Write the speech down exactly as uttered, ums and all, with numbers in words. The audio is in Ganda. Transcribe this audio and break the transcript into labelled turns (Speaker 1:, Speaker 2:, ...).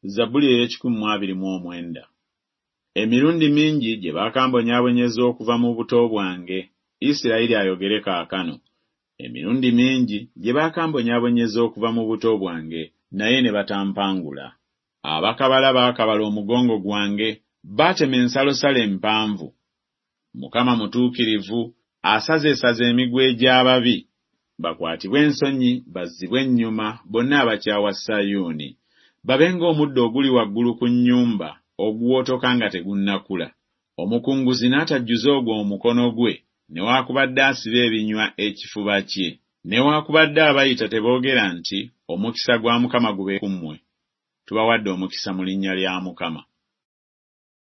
Speaker 1: Zabbuli ey'ekikumi mu abiri mu omwenda. Emirundi mingi gye bakambonyaabonyeza okuva mu buto bwange, Isirayiri ayogere kaakano. Emirundi mingi gye bakambonyaabonyeza okuva mu buto bwange, naye ne batampangula. Abakabala baakabala omugongo gwange, baatema ensalosalo empanvu. Mukama mutuukirivu, asazeesaze emigwe gy'ababi. Bakwatibwe ensonyi, bazzibwe ennyuma, bonna abakyawa Sayuuni. Babe ng'omuddo oguli waggulu ku nnyumba, oguwotoka nga tegunnakula. Omukunguzi n'atajjuza ogwo omukono gwe, newaakubadde asiba ebinywa ekifuba kye. Newaakubadde abayita teboogera nti, omukisa gwa Mukama gube ku mmwe. Tubawadde omukisa mu linnya lya Mukama.